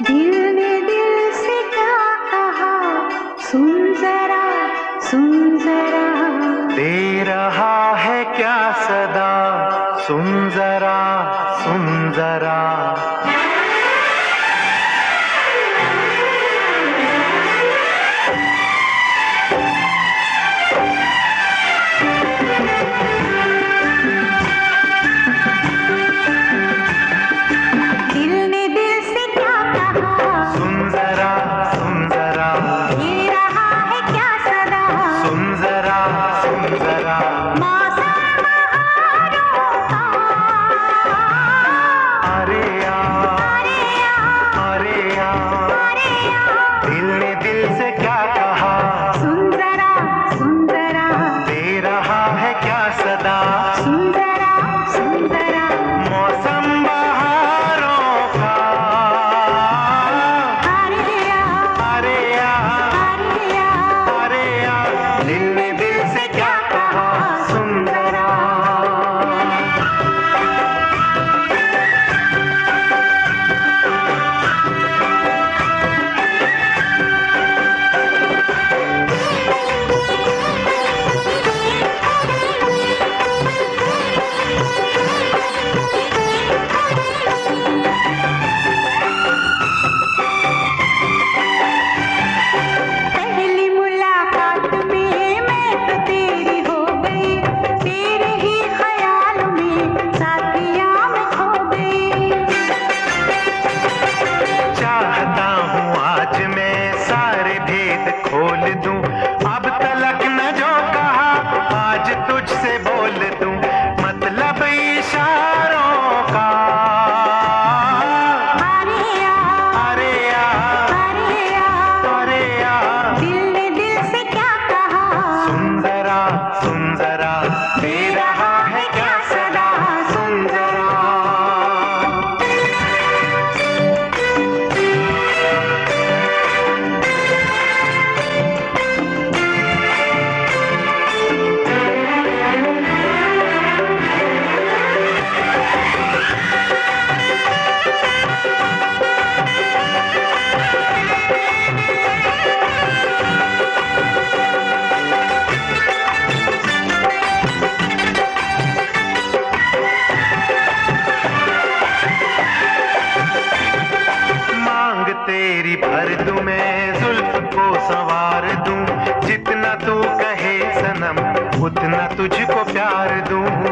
दिल ने दिल से क्या कहा, सुन जरा सुन जरा। दे रहा है क्या सदा, सुन जरा सुन जरा। खोल दूं अब तलक न जो कहा, आज तुझसे बोल दूं मतलब इशारों का। अरे यार दिल ने दिल से क्या कहा, सुन जरा दे रहा है क्या सदा, सुन जरा। तेरी भर दूं मैं जुल्फ को संवार दूं, जितना तू कहे सनम उतना तुझको प्यार दूं।